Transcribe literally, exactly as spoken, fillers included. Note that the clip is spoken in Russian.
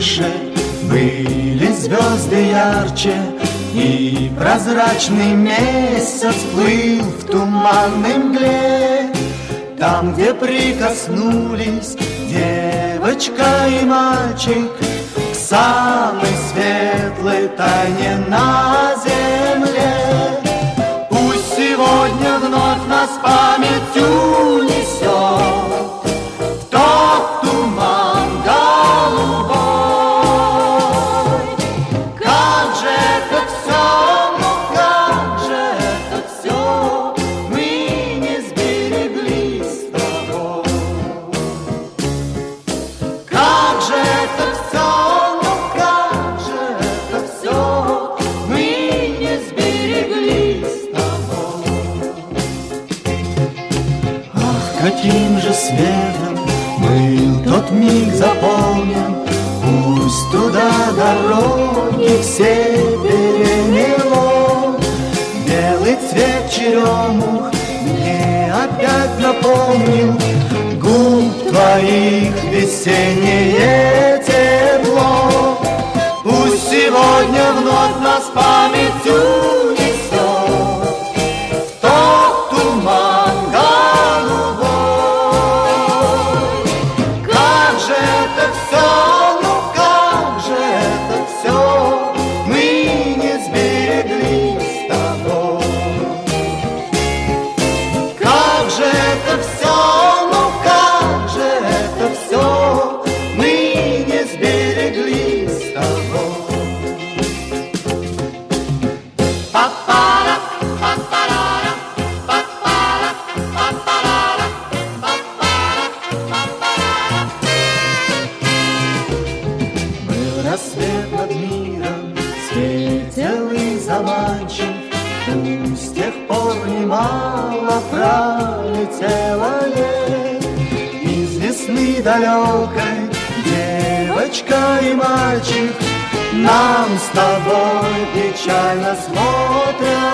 выше, были звезды ярче, и прозрачный месяц плыл в туманной мгле. Там, где прикоснулись девочка и мальчик к самой светлой тайне на земле. Пусть сегодня вновь нас память унесет в тот туман голубой. Как же это все, ну как же это все мы не сберегли с тобой. Как же это все, ну как же это все мы не сберегли с тобой. Ах, каким же светом был тот миг заполнен, пусть туда дороги все перемело. Белый цвет черемух мне опять напомнил губ твоих весеннее тепло. Пусть сегодня вновь нас память унесет в тот туман голубой. Как же это все, ну как же это все мы не сберегли с тобой. Как же это все, ну как же это все мы не сберегли с тобой. Па-пара, па-парара, па-пара, па-парара, па-пара, па-парара. Был рассвет над миром, светел и заманчив, пусть с тех пор немало пролетело лет. Из весны далекой девочка и мальчик нам с тобой печально смотрят